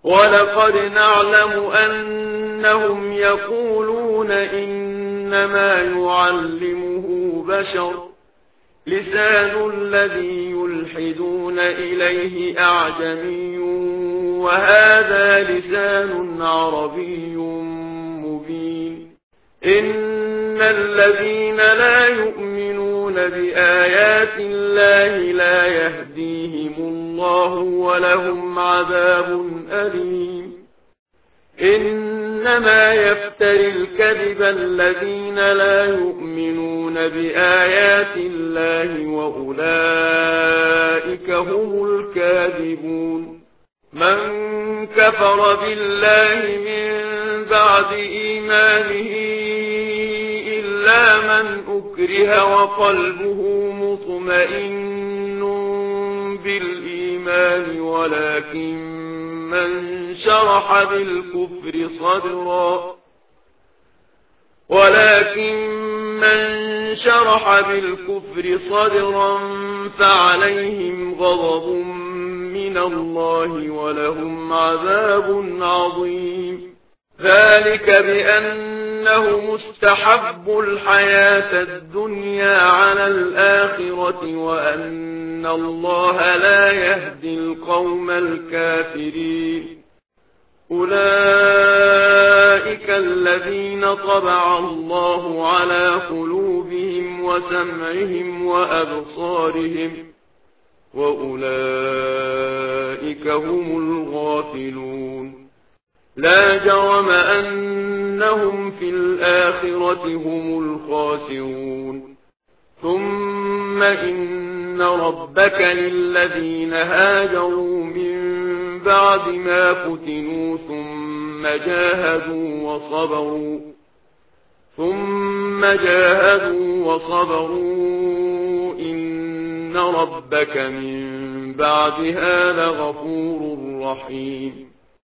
ولقد نعلم أنهم يقولون إنما يعلمه بشر لسان الذي يلحدون إليه أعجمي وهذا لسان عربي مبين إن الذين لا يؤمنون بآيات الله لا يهديهم الله ولهم عذاب أليم إنما يفتري الكذب الذين لا يؤمنون بآيات الله وأولئك هم الكاذبون من كفر بالله من بعد إيمانه إلا من أكره وقلبه مطمئن بالإيمان ولكن من شرح بالكفر صدرا فعليهم غضب من الله ولهم عذاب عظيم ذلك بأنه مستحب الحياة الدنيا على الآخرة وأن الله لا يهدي القوم الكافرين أولئك الذين طبع الله على قلوبهم وسمعهم وأبصارهم وأولئك هم الغافلون لا جرم أنهم في الآخرة هم الخاسرون ثم إن ربك للذين هاجروا من بعد ما فتنوا ثم جاهدوا وصبروا إن ربك من بعدها لغفور رحيم